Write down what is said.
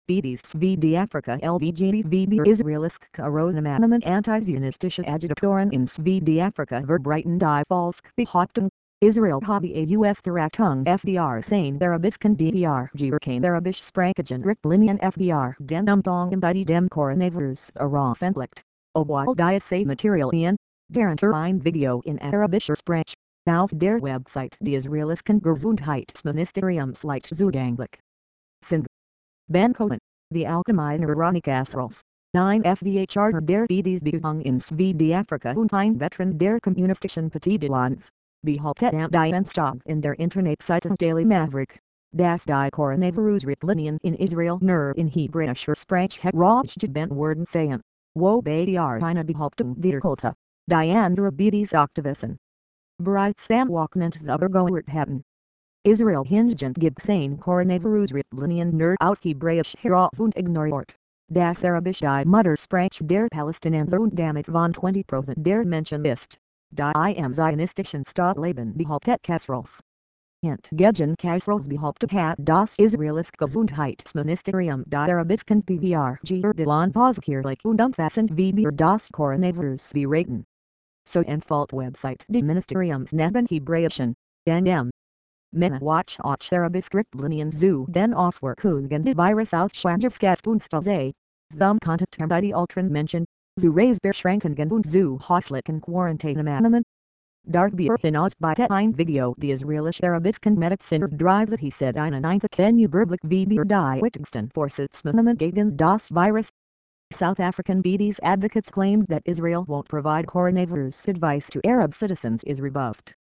BDs VD Africa LBGD VD Israelisk Koronamanement Anti-Zionistische Agitatoren in VD Africa Verbreiten die Falsk Behauptung Israel Hobby a US Verachtung FDR Sein Arabiskan DDR Gierkein Arabisch Sprachen Richtlinien FDR Den Umfang bei dem Coronavirus Veröffentlicht. Obwohl die Materialien der ein Video in arabischer Sprache auf der Website des Israelischen Gesundheitsministeriums leicht zugänglich sind. Ben Cohen, the Allgemeine Ronikassrals, 9 FDA Charter der Friedensbewegung in Südafrika und ein Veteran der Kommunistischen Parteilands, behauptet die Dienstag in der Internetseite Daily Maverick, dass die Coronavirus-Richtlinien in Israel nur in hebräischer Sprache herausgegeben worden seien, wobei die eine Behauptung der Kulte, die andere Aktivisten bereits am Wochenende übergehört hatten. Israel hingegen gibt sein Coronavirus-Richtlinien nur auf Hebräisch heraus und ignoriert das Arabisch die Muttersprache der Palästinenser und damit von 20% der Menschen ist, die im zionistischen Staat leben behauptet Kassrals. Hingegen Kassrals behauptet hat das Israelische Gesundheitsministerium die Arabisken PVR-Gerdeland auskirchlich und umfassend wie wir das Coronavirus beraten. So entfällt Website des Ministeriums neben Hebräischen, NM. Watch Arabisk Richtlinien zu den Auswirkungen des Virus auf Schwangerschaft und Stillzeit, zum Content bei die Ultran Menschen, zu Reisbeschränkungen und zu häuslichen Quarantänemaßnahmen. Darüber hinaus bietet ein Video des israelischen Arabisken Mediziner Drive he said einen einzigen Überblick wie wir die wichtigsten Vorsichtsmaßnahmen gegen das Virus. South African BD's advocates claimed that Israel won't provide coronavirus advice to Arab citizens is rebuffed.